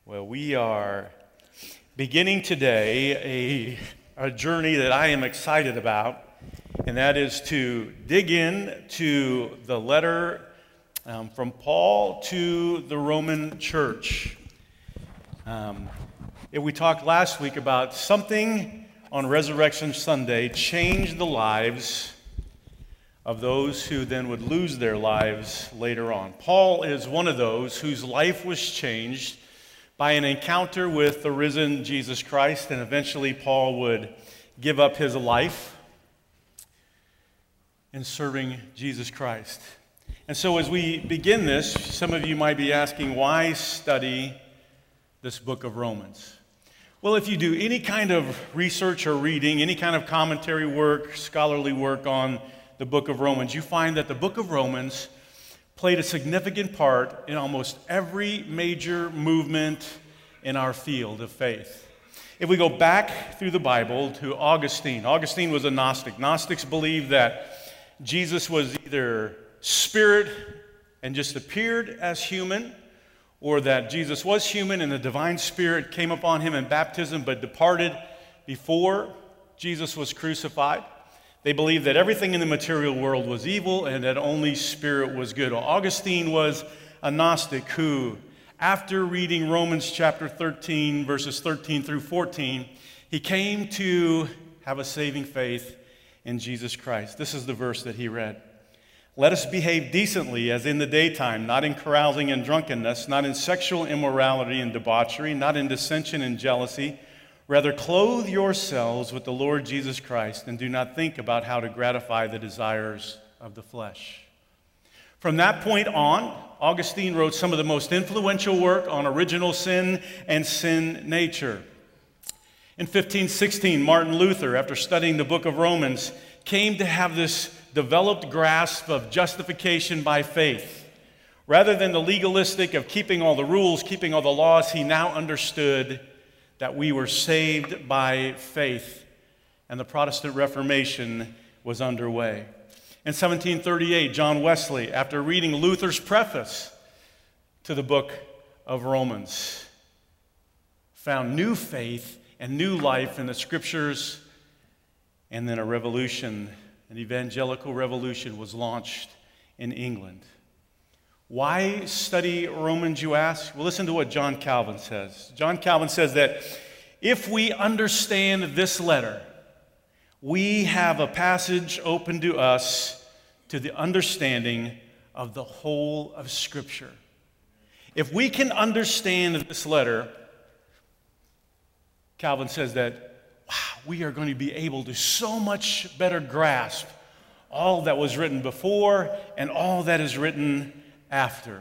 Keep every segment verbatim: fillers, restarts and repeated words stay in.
Well, we are beginning today a, a journey that I am excited about, and that is to dig in to the letter um, from Paul to the Roman church. Um, and we talked last week about something on Resurrection Sunday changed the lives of those who then would lose their lives later on. Paul is one of those whose life was changed by an encounter with the risen Jesus Christ, and eventually Paul would give up his life in serving Jesus Christ. And so as we begin this, some of you might be asking, why study this book of Romans? Well, if you do any kind of research or reading, any kind of commentary work, scholarly work on the book of Romans, you find that the book of Romans played a significant part in almost every major movement in our field of faith. If we go back through the Bible to Augustine, Augustine was a Gnostic. Gnostics believed that Jesus was either spirit and just appeared as human, or that Jesus was human and the divine spirit came upon him in baptism but departed before Jesus was crucified. They believed that everything in the material world was evil and that only spirit was good. Well, Augustine was a Gnostic who, after reading Romans chapter thirteen, verses thirteen through fourteen, he came to have a saving faith in Jesus Christ. This is the verse that he read. Let us behave decently as in the daytime, not in carousing and drunkenness, not in sexual immorality and debauchery, not in dissension and jealousy. Rather, clothe yourselves with the Lord Jesus Christ and do not think about how to gratify the desires of the flesh. From that point on, Augustine wrote some of the most influential work on original sin and sin nature. In fifteen sixteen, Martin Luther, after studying the book of Romans, came to have this developed grasp of justification by faith. Rather than the legalistic of keeping all the rules, keeping all the laws, he now understood that we were saved by faith, and the Protestant Reformation was underway. In seventeen thirty-eight, John Wesley, after reading Luther's preface to the book of Romans, found new faith and new life in the scriptures, and then a revolution, an evangelical revolution was launched in England. Why study Romans, you ask? Well, listen to what John Calvin says. John Calvin says that if we understand this letter, we have a passage open to us to the understanding of the whole of Scripture. If we can understand this letter, Calvin says that, wow, we are going to be able to so much better grasp all that was written before and all that is written after.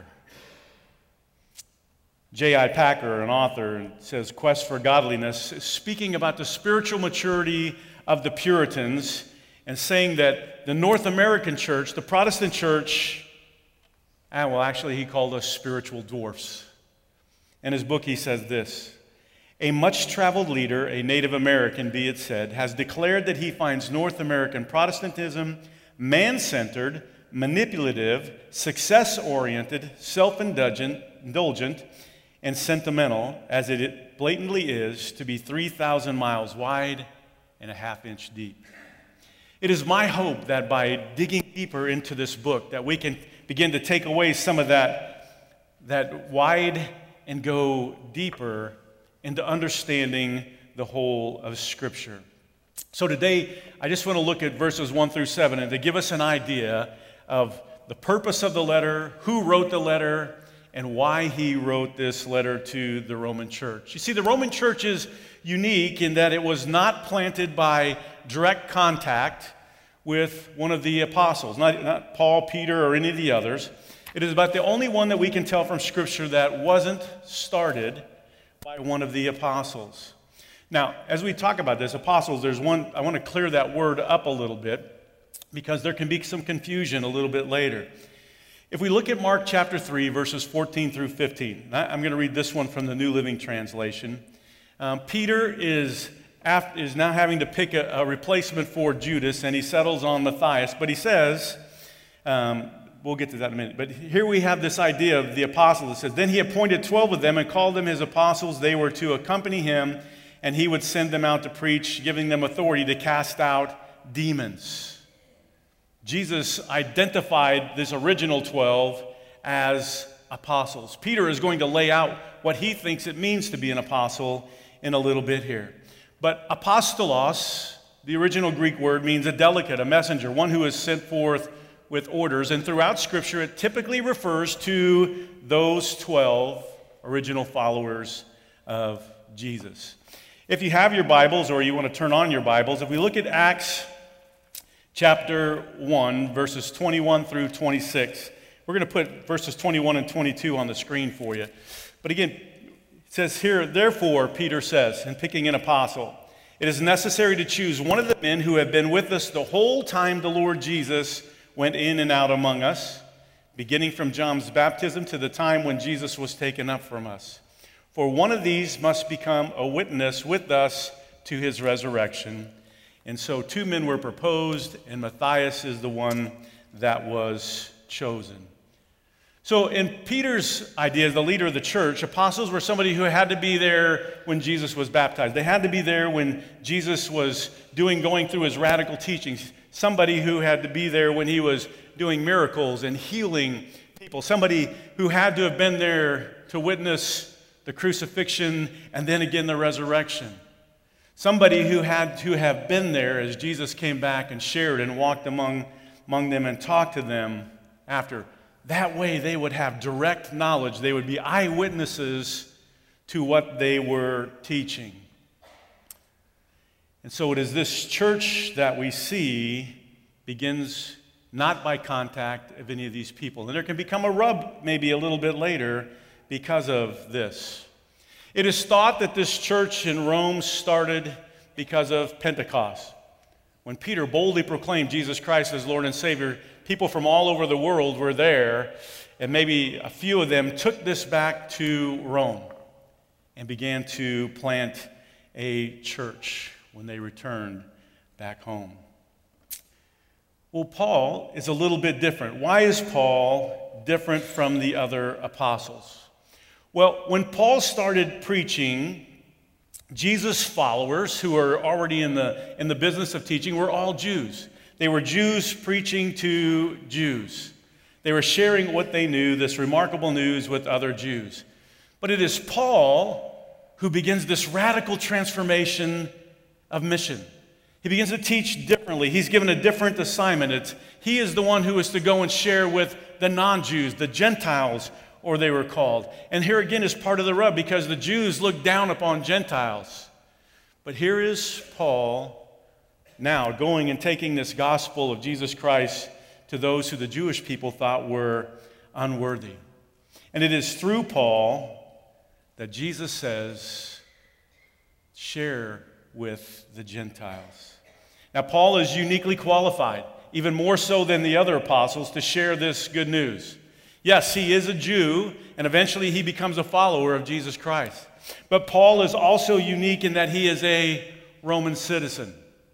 J I Packer, an author, says, Quest for Godliness, is speaking about the spiritual maturity of the Puritans and saying that the North American church, the Protestant church, and well, actually he called us spiritual dwarfs. In his book he says this: a much-traveled leader, a Native American, be it said, has declared that he finds North American Protestantism man-centered, manipulative, success-oriented, self-indulgent, indulgent, and sentimental, as it blatantly is, to be three thousand miles wide and a half inch deep. It is my hope that by digging deeper into this book that we can begin to take away some of that, that wide and go deeper into understanding the whole of Scripture. So today, I just want to look at verses one through seven and to give us an idea of the purpose of the letter, who wrote the letter, and why he wrote this letter to the Roman church. You see, the Roman church is unique in that it was not planted by direct contact with one of the apostles, not, not Paul, Peter, or any of the others. It is about the only one that we can tell from Scripture that wasn't started by one of the apostles. Now, as we talk about this, apostles, there's one, I want to clear that word up a little bit because there can be some confusion a little bit later. If we look at Mark chapter three, verses fourteen through fifteen, I'm going to read this one from the New Living Translation. Um, Peter is, after, is now having to pick a, a replacement for Judas, and he settles on Matthias, but he says, um, we'll get to that in a minute. But here we have this idea of the apostles. It says, then he appointed twelve of them and called them his apostles. They were to accompany him, and he would send them out to preach, giving them authority to cast out demons. Jesus identified this original twelve as apostles. Peter is going to lay out what he thinks it means to be an apostle in a little bit here. But apostolos, the original Greek word, means a delegate, a messenger, one who is sent forth with orders. And throughout Scripture, it typically refers to those twelve original followers of Jesus. If you have your Bibles or you want to turn on your Bibles, if we look at Acts chapter one, verses twenty-one through twenty-six, we're going to put verses twenty-one and twenty-two on the screen for you. But again, it says here, therefore, Peter says, in picking an apostle, it is necessary to choose one of the men who have been with us the whole time the Lord Jesus went in and out among us, beginning from John's baptism to the time when Jesus was taken up from us. For one of these must become a witness with us to his resurrection. And so two men were proposed, and Matthias is the one that was chosen. So in Peter's idea as the leader of the church, apostles were somebody who had to be there when Jesus was baptized. They had to be there when Jesus was doing, going through his radical teachings. Somebody who had to be there when he was doing miracles and healing people. Somebody who had to have been there to witness the crucifixion and then again the resurrection. Somebody who had to have been there as Jesus came back and shared and walked among, among them and talked to them after. That way they would have direct knowledge. They would be eyewitnesses to what they were teaching. And so it is this church that we see begins not by contact of any of these people. And there can become a rub maybe a little bit later because of this. It is thought that this church in Rome started because of Pentecost. When Peter boldly proclaimed Jesus Christ as Lord and Savior, people from all over the world were there, and maybe a few of them took this back to Rome and began to plant a church when they returned back home. Well, Paul is a little bit different. Why is Paul different from the other apostles? Well, when Paul started preaching, Jesus' followers, who are already in the, in the business of teaching, were all Jews. They were Jews preaching to Jews. They were sharing what they knew, this remarkable news, with other Jews. But it is Paul who begins this radical transformation of mission. He begins to teach differently. He's given a different assignment. It's, he is the one who is to go and share with the non-Jews, the Gentiles, or they were called. And here again is part of the rub, because the Jews look down upon Gentiles. But here is Paul now going and taking this gospel of Jesus Christ to those who the Jewish people thought were unworthy. And it is through Paul that Jesus says, share with the Gentiles. Now, Paul is uniquely qualified, even more so than the other apostles, to share this good news. Yes, he is a Jew, and eventually he becomes a follower of Jesus Christ. But Paul is also unique in that he is a Roman citizen.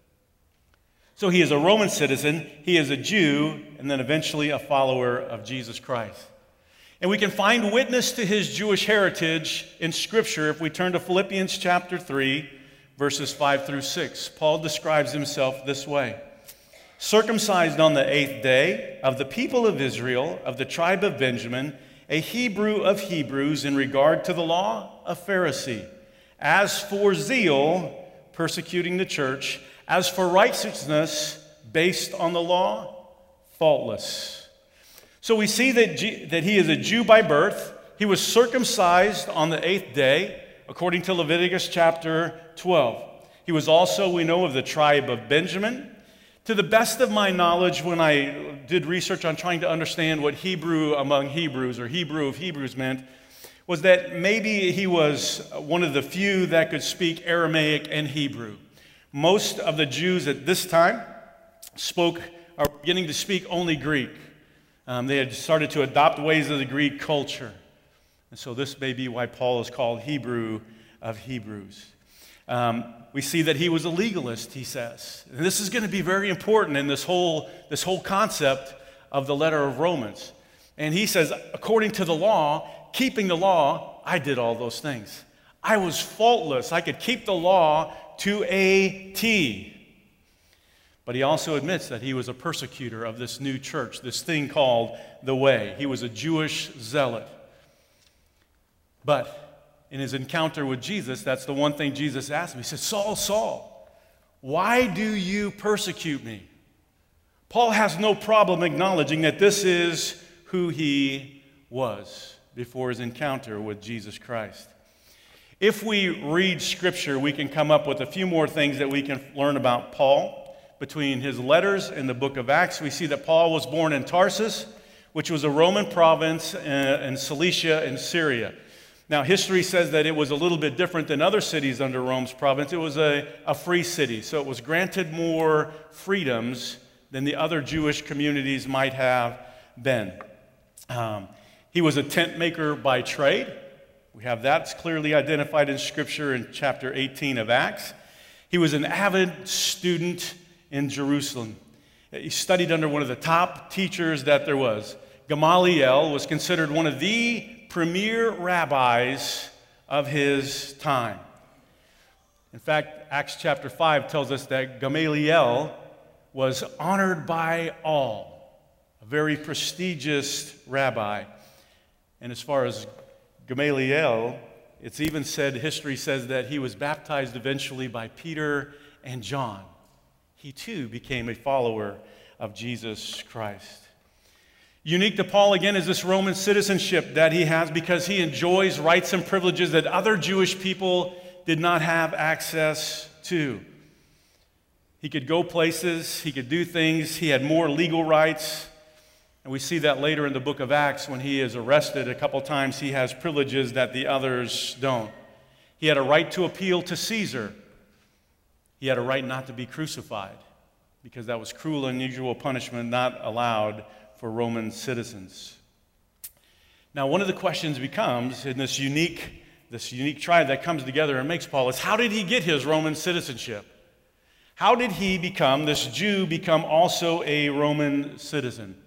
So he is a Roman citizen, he is a Jew, and then eventually a follower of Jesus Christ. And we can find witness to his Jewish heritage in Scripture if we turn to Philippians chapter three, verses five through six. Paul describes himself this way. Circumcised on the eighth day, of the people of Israel, of the tribe of Benjamin, a Hebrew of Hebrews in regard to the law, a Pharisee. As for zeal, persecuting the church. As for righteousness, based on the law, faultless. So we see that, G- that he is a Jew by birth. He was circumcised on the eighth day, according to Leviticus chapter twelve. He was also, we know, of the tribe of Benjamin. To the best of my knowledge, when I did research on trying to understand what Hebrew among Hebrews or Hebrew of Hebrews meant, was that maybe he was one of the few that could speak Aramaic and Hebrew. Most of the Jews at this time spoke, are beginning to speak only Greek. Um, they had started to adopt ways of the Greek culture. And so this may be why Paul is called Hebrew of Hebrews. Um, we see that he was a legalist, he says. And this is going to be very important in this whole, this whole concept of the letter of Romans. And he says, according to the law, keeping the law, I did all those things. I was faultless. I could keep the law to a T. But he also admits that he was a persecutor of this new church, this thing called the Way. He was a Jewish zealot. But in his encounter with Jesus, that's the one thing Jesus asked him. He said, Saul, Saul, why do you persecute me? Paul has no problem acknowledging that this is who he was before his encounter with Jesus Christ. If we read Scripture, we can come up with a few more things that we can learn about Paul. Between his letters and the book of Acts, we see that Paul was born in Tarsus, which was a Roman province in Cilicia in Syria. Now, history says that it was a little bit different than other cities under Rome's province. It was a, a free city, so it was granted more freedoms than the other Jewish communities might have been. Um, he was a tent maker by trade. We have that clearly identified in Scripture in chapter eighteen of Acts. He was an avid student in Jerusalem. He studied under one of the top teachers that there was. Gamaliel was considered one of the premier rabbis of his time. In fact, Acts chapter five tells us that Gamaliel was honored by all, a very prestigious rabbi. And as far as Gamaliel, it's even said, history says that he was baptized eventually by Peter and John. He too became a follower of Jesus Christ. Unique to Paul, again, is this Roman citizenship that he has because he enjoys rights and privileges that other Jewish people did not have access to. He could go places, he could do things, he had more legal rights. And we see that later in the book of Acts when he is arrested a couple times, he has privileges that the others don't. He had a right to appeal to Caesar. He had a right not to be crucified because that was cruel and unusual punishment not allowed for Roman citizens. Now, one of the questions becomes in this unique, this unique tribe that comes together and makes Paul is, how did he get his Roman citizenship? How did he become, this Jew, become also a Roman citizen?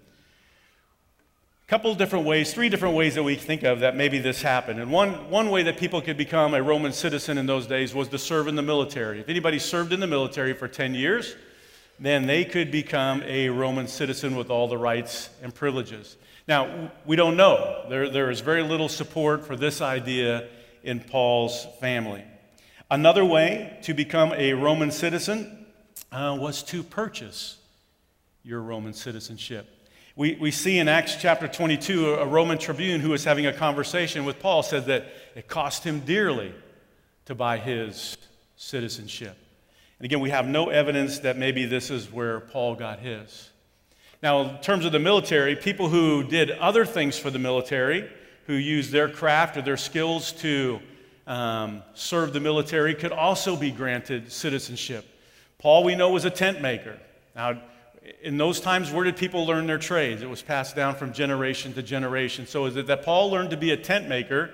A couple different ways, three different ways that we think of that maybe this happened. And one, one way that people could become a Roman citizen in those days was to serve in the military. If anybody served in the military for ten years, then they could become a Roman citizen with all the rights and privileges. Now, we don't know. There, there is very little support for this idea in Paul's family. Another way to become a Roman citizen uh, was to purchase your Roman citizenship. We, we see in Acts chapter twenty-two, a Roman tribune who was having a conversation with Paul said that it cost him dearly to buy his citizenship. And again, we have no evidence that maybe this is where Paul got his. Now, in terms of the military, people who did other things for the military, who used their craft or their skills to um, serve the military, could also be granted citizenship. Paul, we know, was a tent maker. Now, in those times, where did people learn their trades? It was passed down from generation to generation. So is it that Paul learned to be a tent maker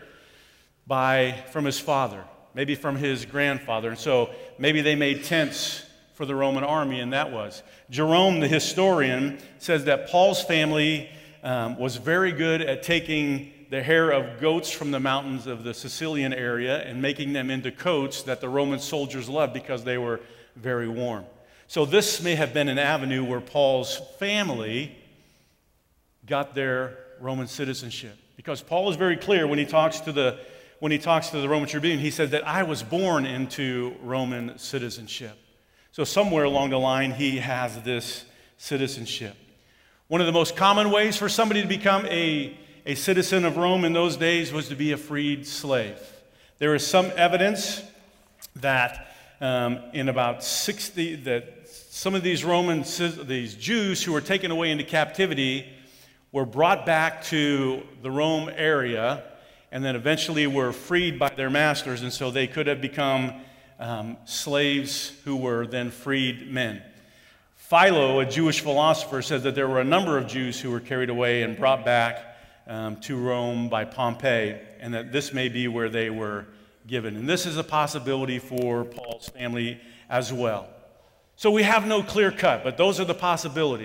by, from his father, maybe from his grandfather? And so maybe they made tents for the Roman army, and that was. Jerome, the historian, says that Paul's family um, was very good at taking the hair of goats from the mountains of the Sicilian area and making them into coats that the Roman soldiers loved because they were very warm. So this may have been an avenue where Paul's family got their Roman citizenship. Because Paul is very clear when he talks to the, when he talks to the Roman tribune, he says that I was born into Roman citizenship. So somewhere along the line, he has this citizenship. One of the most common ways for somebody to become a, a citizen of Rome in those days was to be a freed slave. There is some evidence that um, in about sixty, that some of these Roman, these Jews who were taken away into captivity were brought back to the Rome area and then eventually were freed by their masters, and so they could have become um, slaves who were then freed men. Philo, a Jewish philosopher, said that there were a number of Jews who were carried away and brought back um, to Rome by Pompey, and that this may be where they were given. And this is a possibility for Paul's family as well. So we have no clear cut, but those are the possibilities.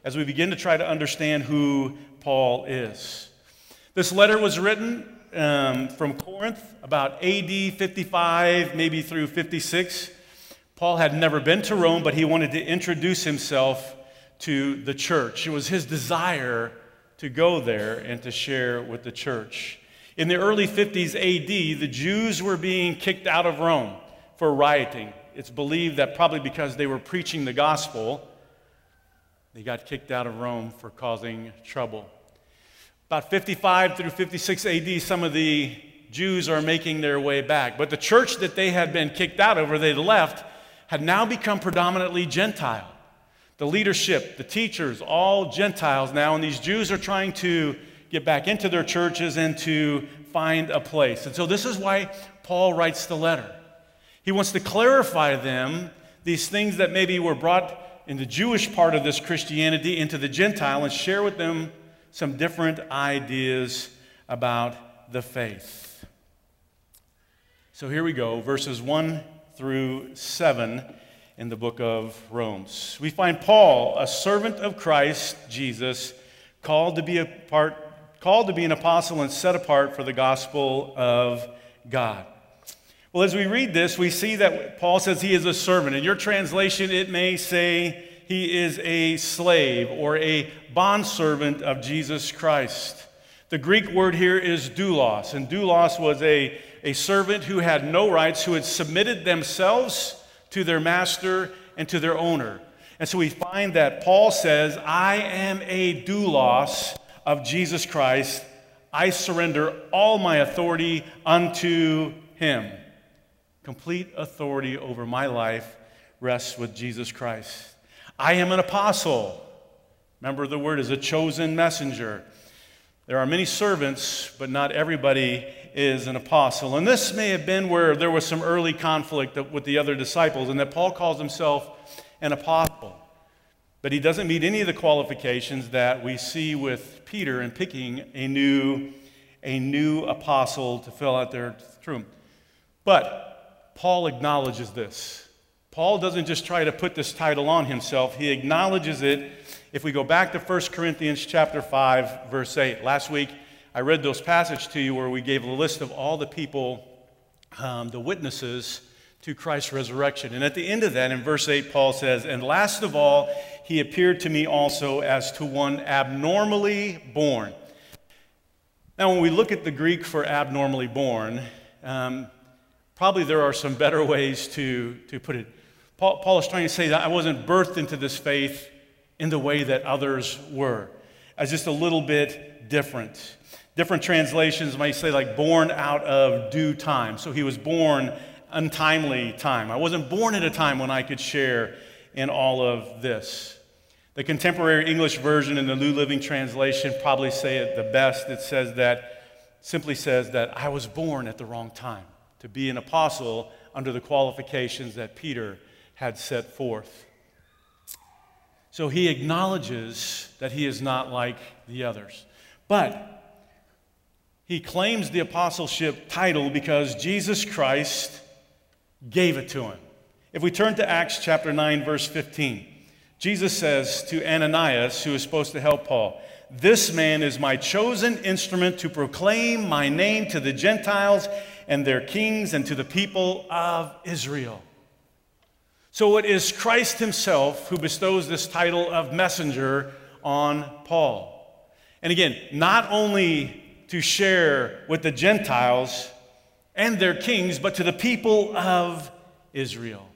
as we begin to try to understand who Paul is. This letter was written um, from Corinth about A D fifty-five, maybe through fifty-six. Paul had never been to Rome, but he wanted to introduce himself to the church. It was his desire to go there and to share with the church. In the early fifties A D, the Jews were being kicked out of Rome for rioting. It's believed that probably because they were preaching the gospel, they got kicked out of Rome for causing trouble. About fifty-five through fifty-six A D, some of the Jews are making their way back. But the church that they had been kicked out of, or they left, had now become predominantly Gentile. The leadership, the teachers, all Gentiles now, and these Jews are trying to get back into their churches and to find a place. And so this is why Paul writes the letter. He wants to clarify them, these things that maybe were brought in the Jewish part of this Christianity into the Gentile, and share with them some different ideas about the faith. So here we go, verses one through seven in the book of Romans. We find Paul, a servant of Christ Jesus, called to be a part, called to be an apostle and set apart for the gospel of God. Well, as we read this, we see that Paul says he is a servant. In your translation, it may say he is a slave or a bondservant of Jesus Christ. The Greek word here is doulos, and doulos was a, a servant who had no rights, who had submitted themselves to their master and to their owner. And so we find that Paul says, I am a doulos of Jesus Christ. I surrender all my authority unto him. Complete authority over my life rests with Jesus Christ. I am an apostle. Remember, the word is a chosen messenger. There are many servants, but not everybody is an apostle. And this may have been where there was some early conflict with the other disciples, and that Paul calls himself an apostle. But he doesn't meet any of the qualifications that we see with Peter in picking a new, a new apostle to fill out their room. But Paul acknowledges this. Paul doesn't just try to put this title on himself. He acknowledges it. If we go back to First Corinthians chapter five, verse eight. Last week, I read those passages to you where we gave a list of all the people, um, the witnesses to Christ's resurrection. And at the end of that, in verse eight, Paul says, and last of all, he appeared to me also as to one abnormally born. Now, when we look at the Greek for abnormally born, um, probably there are some better ways to, to put it. Paul, Paul is trying to say that I wasn't birthed into this faith in the way that others were. As just a little bit different. Different translations might say like born out of due time. So he was born untimely time. I wasn't born at a time when I could share in all of this. The contemporary English version and the New Living Translation probably say it the best. It says that, simply says that I was born at the wrong time to be an apostle under the qualifications that Peter had set forth. So he acknowledges that he is not like the others. But he claims the apostleship title because Jesus Christ gave it to him. If we turn to Acts chapter nine, verse fifteen, Jesus says to Ananias, who is supposed to help Paul, this man is my chosen instrument to proclaim my name to the Gentiles and their kings and to the people of Israel. So it is Christ himself who bestows this title of messenger on Paul. And again, not only to share with the Gentiles and their kings, but to the people of Israel.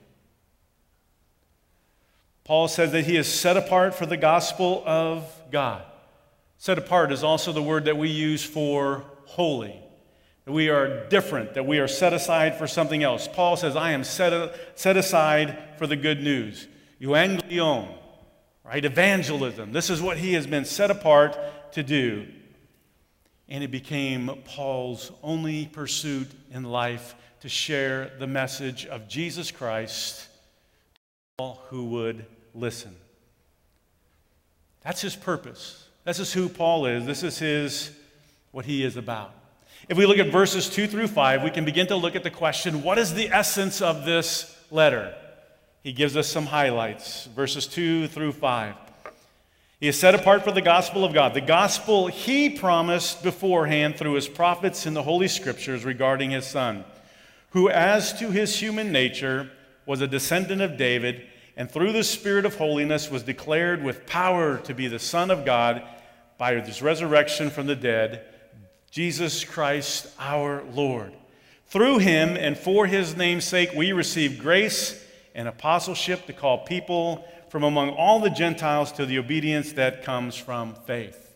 Paul says that he is set apart for the gospel of God. Set apart is also the word that we use for holy. That we are different, that we are set aside for something else. Paul says, I am set, set aside for the good news. Euangelion, right? Evangelism. This is what he has been set apart to do. And it became Paul's only pursuit in life to share the message of Jesus Christ to all who would listen. That's his purpose. This is who Paul is. This is his, what he is about. If we look at verses two through five, we can begin to look at the question, what is the essence of this letter? He gives us some highlights, verses two through five. He is set apart for the gospel of God, the gospel he promised beforehand through his prophets in the Holy Scriptures regarding his Son, who as to his human nature was a descendant of David, and through the Spirit of holiness was declared with power to be the Son of God by his resurrection from the dead, Jesus Christ our Lord. Through him and for his name's sake we receive grace and apostleship to call people from among all the Gentiles to the obedience that comes from faith.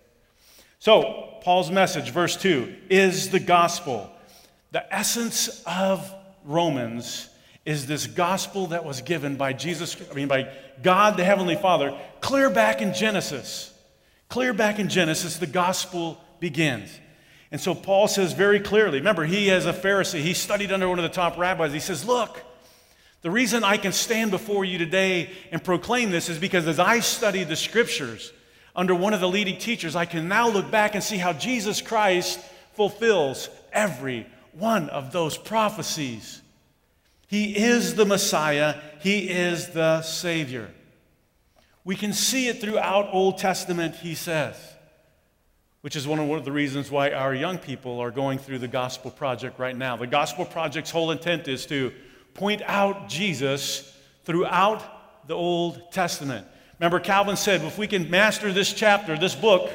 So, Paul's message, verse two, is the gospel. The essence of Romans is this gospel that was given by Jesus, I mean by God the Heavenly Father, clear back in Genesis. Clear back in Genesis, the gospel begins. And so Paul says very clearly, remember, he is a Pharisee. He studied under one of the top rabbis. He says, look, the reason I can stand before you today and proclaim this is because as I studied the Scriptures under one of the leading teachers, I can now look back and see how Jesus Christ fulfills every one of those prophecies. He is the Messiah. He is the Savior. We can see it throughout Old Testament, he says, which is one of the reasons why our young people are going through the Gospel Project right now. The Gospel Project's whole intent is to point out Jesus throughout the Old Testament. Remember, Calvin said, if we can master this chapter, this book,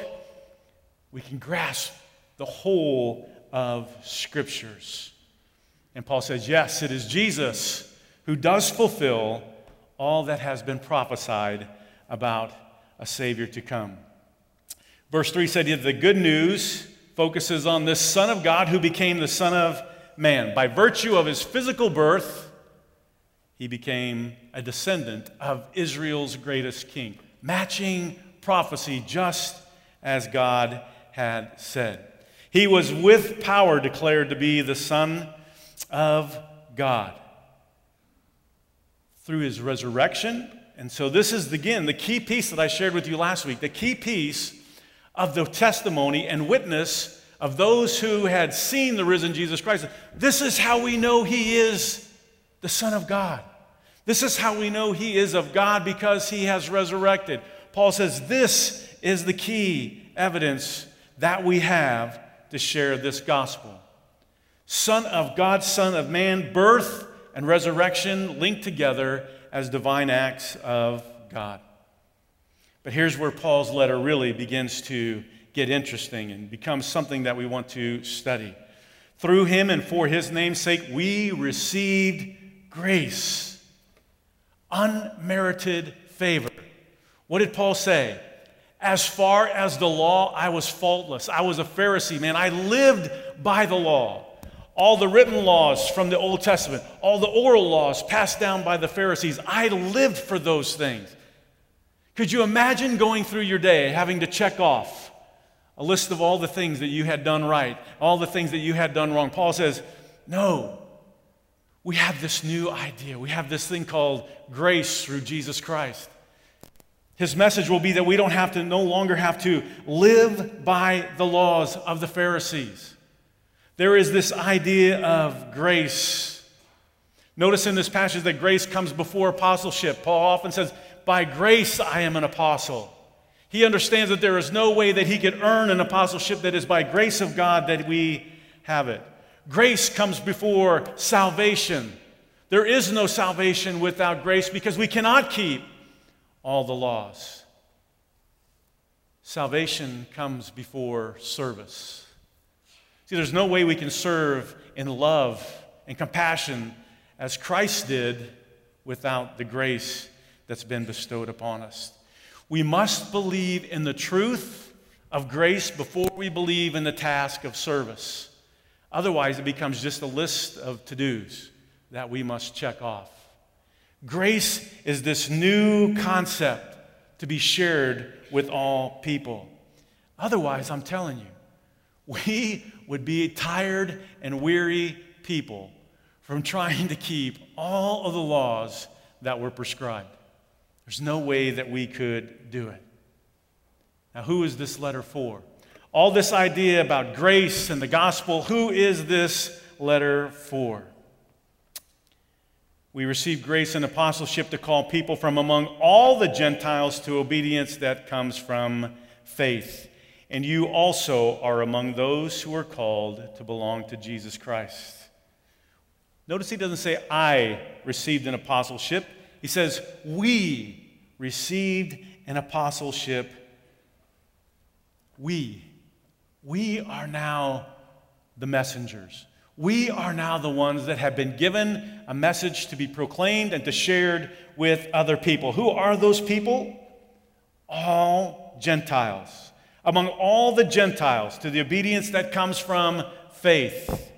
we can grasp the whole of Scriptures. And Paul says, yes, it is Jesus who does fulfill all that has been prophesied about a Savior to come. Verse three said, the good news focuses on this Son of God who became the Son of Man. By virtue of his physical birth, he became a descendant of Israel's greatest king, matching prophecy just as God had said. He was with power declared to be the Son of God through his resurrection. And so this is, again, the key piece that I shared with you last week, the key piece of the testimony and witness of those who had seen the risen Jesus Christ. This is how we know he is the Son of God. This is how we know he is of God, because he has resurrected. Paul says this is the key evidence that we have to share this gospel. Son of God, Son of Man, birth and resurrection linked together as divine acts of God. But here's where Paul's letter really begins to get interesting and becomes something that we want to study. Through him and for his name's sake, we received grace, unmerited favor. What did Paul say? As far as the law, I was faultless. I was a Pharisee, man. I lived by the law. All the written laws from the Old Testament, all the oral laws passed down by the Pharisees, I lived for those things. Could you imagine going through your day having to check off a list of all the things that you had done right, all the things that you had done wrong? Paul says, no, we have this new idea. We have this thing called grace through Jesus Christ. His message will be that we don't have to, no longer have to live by the laws of the Pharisees. There is this idea of grace. Notice in this passage that grace comes before apostleship. Paul often says, by grace I am an apostle. He understands that there is no way that he could earn an apostleship, that is by grace of God that we have it. Grace comes before salvation. There is no salvation without grace because we cannot keep all the laws. Salvation comes before service. See, there's no way we can serve in love and compassion as Christ did without the grace that's been bestowed upon us. We must believe in the truth of grace before we believe in the task of service. Otherwise, it becomes just a list of to-dos that we must check off. Grace is this new concept to be shared with all people. Otherwise, I'm telling you, we would be tired and weary people from trying to keep all of the laws that were prescribed. There's no way that we could do it. Now, who is this letter for? All this idea about grace and the gospel, who is this letter for? We received grace and apostleship to call people from among all the Gentiles to obedience that comes from faith. And you also are among those who are called to belong to Jesus Christ. Notice he doesn't say, I received an apostleship. He says, we received an apostleship. We. We are now the messengers. We are now the ones that have been given a message to be proclaimed and to shared with other people. Who are those people? All Gentiles. Among all the Gentiles, to the obedience that comes from faith.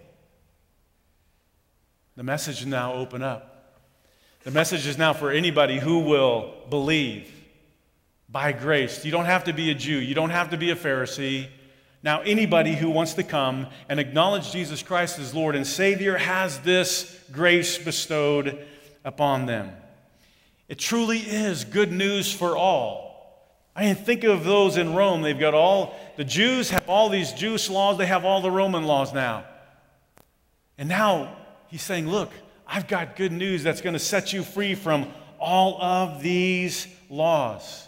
The message is now open up. The message is now for anybody who will believe by grace. You don't have to be a Jew. You don't have to be a Pharisee. Now, anybody who wants to come and acknowledge Jesus Christ as Lord and Savior has this grace bestowed upon them. It truly is good news for all. I mean, think of those in Rome. They've got all, the Jews have all these Jewish laws. They have all the Roman laws now. And now he's saying, look, I've got good news that's going to set you free from all of these laws.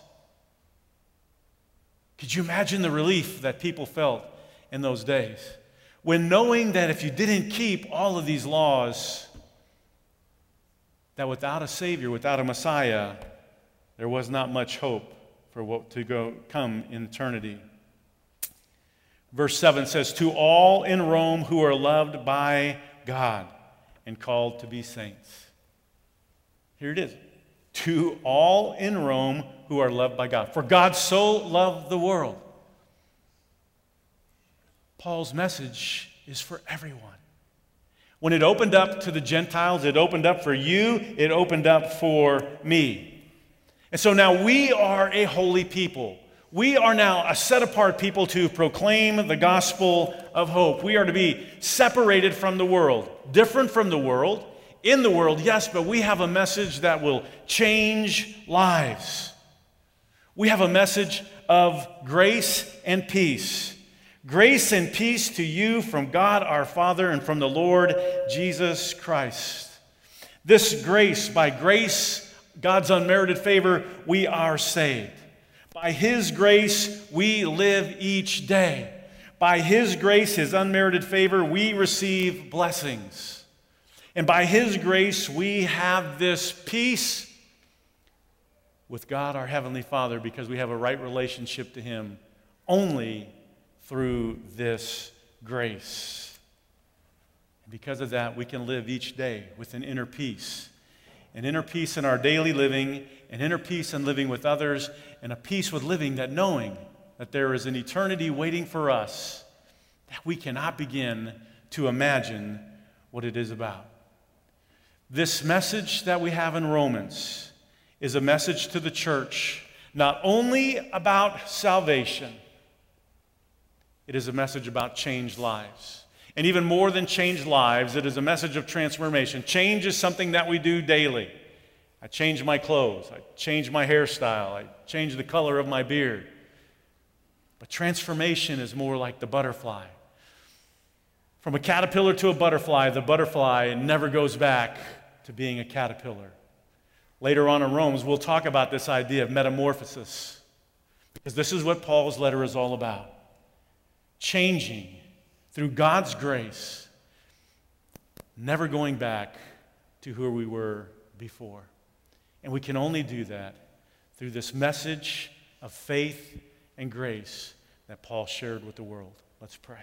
Could you imagine the relief that people felt in those days? When knowing that if you didn't keep all of these laws, that without a Savior, without a Messiah, there was not much hope for what to go come in eternity. Verse seven says, to all in Rome who are loved by God and called to be saints. Here it is. To all in Rome who are loved by God. For God so loved the world. Paul's message is for everyone. When it opened up to the Gentiles, it opened up for you, it opened up for me. And so now we are a holy people. We are now a set-apart people to proclaim the gospel of hope. We are to be separated from the world, different from the world, in the world, yes, but we have a message that will change lives. We have a message of grace and peace. Grace and peace to you from God our Father and from the Lord Jesus Christ. This grace, by grace, God's unmerited favor, we are saved. By His grace, we live each day. By His grace, His unmerited favor, we receive blessings. And by His grace, we have this peace with God, our Heavenly Father, because we have a right relationship to Him only through this grace. And because of that, we can live each day with an inner peace. An inner peace in our daily living, an inner peace in living with others, and a peace with living that knowing that there is an eternity waiting for us that we cannot begin to imagine what it is about. This message that we have in Romans is a message to the church, not only about salvation, it is a message about changed lives. And even more than changed lives, it is a message of transformation. Change is something that we do daily. I change my clothes, I change my hairstyle, I change the color of my beard. But transformation is more like the butterfly. From a caterpillar to a butterfly, the butterfly never goes back to being a caterpillar. Later on in Romans, we'll talk about this idea of metamorphosis, because this is what Paul's letter is all about. Changing through God's grace, never going back to who we were before. And we can only do that through this message of faith and grace that Paul shared with the world. Let's pray.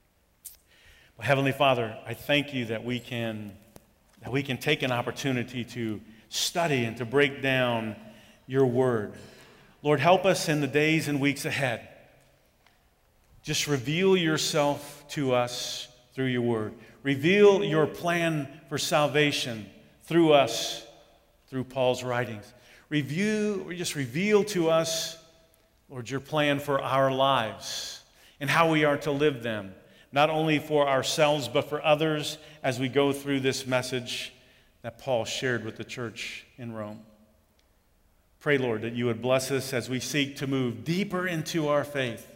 Well, Heavenly Father, I thank you that we can that we can take an opportunity to study and to break down your word. Lord, help us in the days and weeks ahead. Just reveal yourself to us through your word. Reveal your plan for salvation through us, through Paul's writings. Review, or just reveal to us, Lord, your plan for our lives and how we are to live them. Not only for ourselves, but for others as we go through this message that Paul shared with the church in Rome. Pray, Lord, that you would bless us as we seek to move deeper into our faith,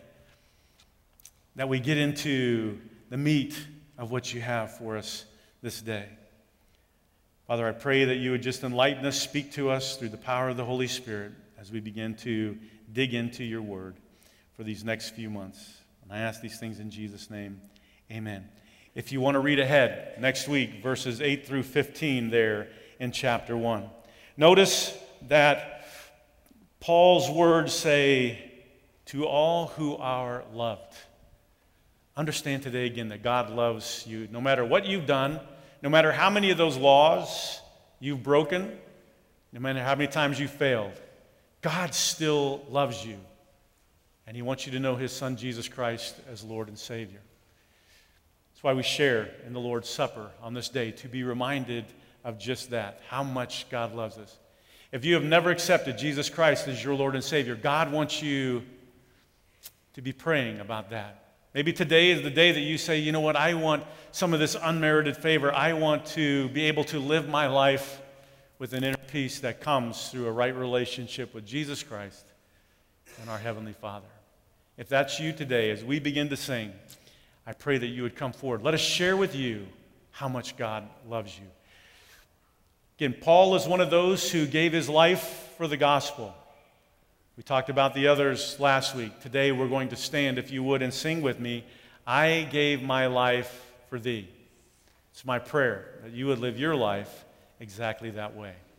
that we get into the meat of what you have for us this day. Father, I pray that you would just enlighten us, speak to us through the power of the Holy Spirit as we begin to dig into your word for these next few months. And I ask these things in Jesus' name. Amen. If you want to read ahead next week, verses eight through fifteen there in chapter one. Notice that Paul's words say, to all who are loved. Understand today again that God loves you. No matter what you've done, no matter how many of those laws you've broken, no matter how many times you failed, God still loves you. And he wants you to know his Son, Jesus Christ, as Lord and Savior. That's why we share in the Lord's Supper on this day, to be reminded of just that, how much God loves us. If you have never accepted Jesus Christ as your Lord and Savior, God wants you to be praying about that. Maybe today is the day that you say, you know what, I want some of this unmerited favor. I want to be able to live my life with an inner peace that comes through a right relationship with Jesus Christ and our Heavenly Father. If that's you today, as we begin to sing, I pray that you would come forward. Let us share with you how much God loves you. Again, Paul is one of those who gave his life for the gospel. We talked about the others last week. Today we're going to stand, if you would, and sing with me, I gave my life for thee. It's my prayer that you would live your life exactly that way.